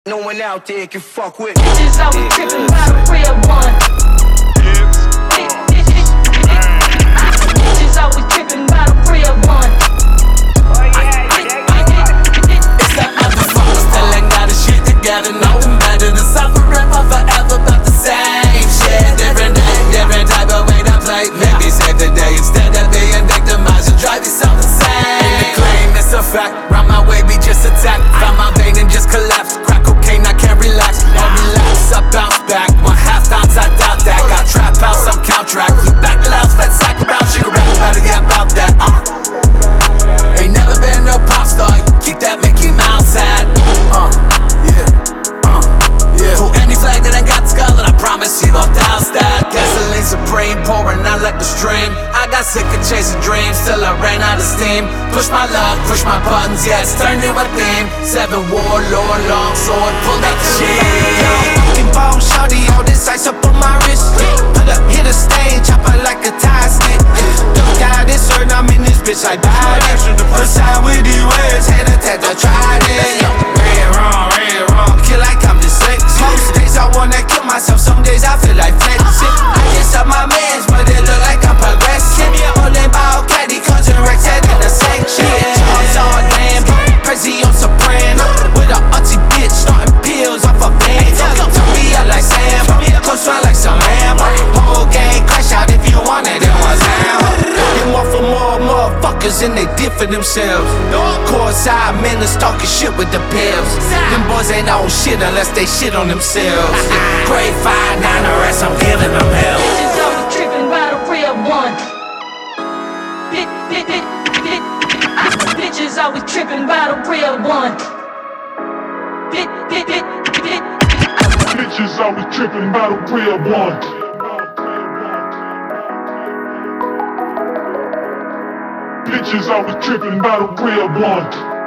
No one out there can fuck with me. Bitches always tripping by the real one. Bitches always tripping by the real one. It's the other folks still ain't got the shit together. Nothing better than suffering for forever, but the same shit. Different day, different type of way to play. Maybe save the day instead of being victimized. You drive yourself insane. And the claim it's a fact. Round my way, we just attacked. Found my vein and just collapsed. Crack cocaine, I can't relax. I'll relax, I bounce back. 1/2 times I doubt that. Got trap house, some count track. You back loud, let's sack around. She can rap about it, yeah, about that. Ain't never been no pop star. Keep that Mickey Mouse hat. Yeah. For any flag that ain't got the skull, and I promise you I'll douse that. Gasoline supreme, pouring out like the stream. I got sick of chasing dreams till I ran out of steam. Push my luck, push my buttons, yeah, it's turned into a theme. 7 warlord, long sword, pulled out the shit. Fucking bone shorty, all this ice up on my wrist. Put up, hit a stage, chop her like a tie stick. Look out, it's certain I'm in this bitch like Biden. First time with these words, had a tat to try this. Red wrong, kill like I'm dyslexic. Most days I wanna kill myself, some days I feel like flexing. I guess up my mans, but it look like I'm progressing. Only about caddy, cousin Rex head in the section. Charles all damn, crazy on soprano. With a auntie bitch, starting pills off a van. Turn me up like Sam, close run like some Lambo. Whole gang crash out if you want it, it was Lambo. They want for more motherfuckers and they did for themselves. Courtside men is talking shit with the pills. Them boys ain't on shit unless they shit on themselves. Grade 5, 9 arrests, I'm giving them hell. Bitches always tripping by the real one. Bitches always tripping by the real one. Bitches always tripping by the real one. Bitches always tripping by the real one.